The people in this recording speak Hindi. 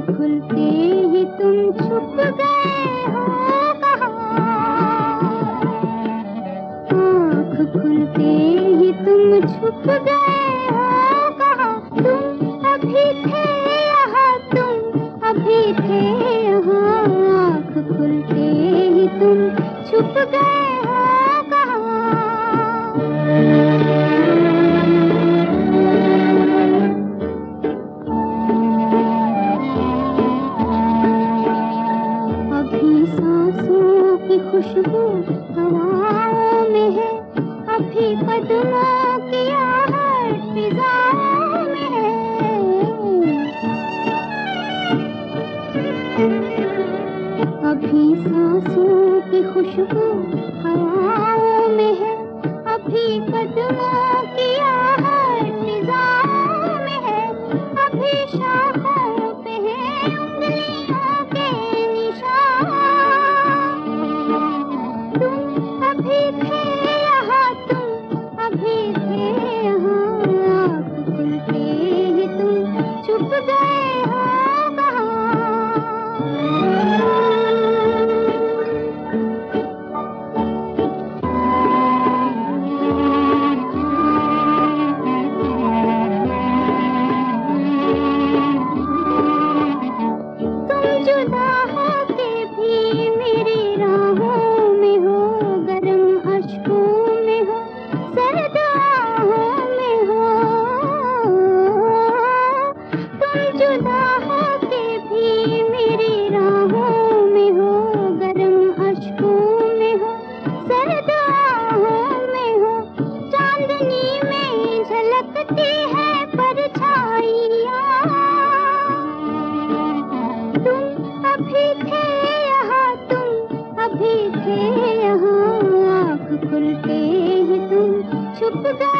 खुलते ही तुम छुप गए हो कहाँ। आँख खुलते ही तुम छुप गए हो कहाँ। तुम अभी थे यहाँ, तुम अभी थे यहाँ। आँख खुलते ही तुम छुप गए हो कहाँ। सांसों की खुशबू हवाओं में है, अभी कदमों की आहट फिजाओं में है। अभी सांसों की खुशबू हवाओं में है, अभी कदमों की आहट फिजाओं में है। अभी शाखों पे है उंगलियों के निशान। अभी थे यहाँ, तुम अभी थे यहाँ। आँख खुलते ही तुम छुप गए हो कहाँ। तुम जुदा होके भी मेरी राहों में हो, गरम अश्कों में हो, सर्द आहों में हो। तुम जुदा होके भी मेरी राहों में हो, गरम अश्कों में हो, सर्द आहों में हो। चांदनी में झलकती है परछाइयाँ। तुम अभी थे यहाँ, तुम अभी थे यहाँ। आँख खुलते ही तुम छुप गए।